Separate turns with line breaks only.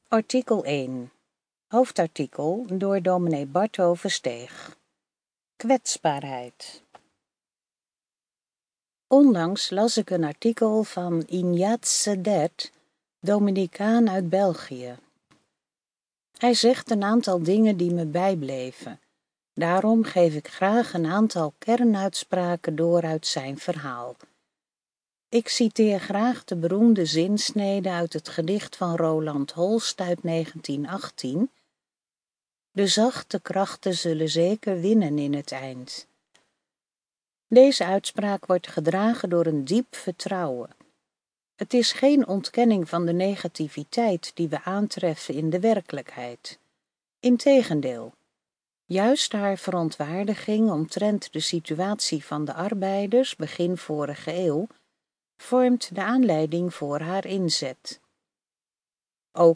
Artikel 1. Hoofdartikel door dominee Barto Versteeg. Kwetsbaarheid. Onlangs las ik een artikel van Ignaz Dert, dominicaan uit België. Hij zegt een aantal dingen die me bijbleven. Daarom geef ik graag een aantal kernuitspraken door uit zijn verhaal. Ik citeer graag de beroemde zinsnede uit het gedicht van Roland Holst uit 1918. De zachte krachten zullen zeker winnen in het eind. Deze uitspraak wordt gedragen door een diep vertrouwen. Het is geen ontkenning van de negativiteit die we aantreffen in de werkelijkheid. Integendeel, juist haar verontwaardiging omtrent de situatie van de arbeiders begin vorige eeuw vormt de aanleiding voor haar inzet.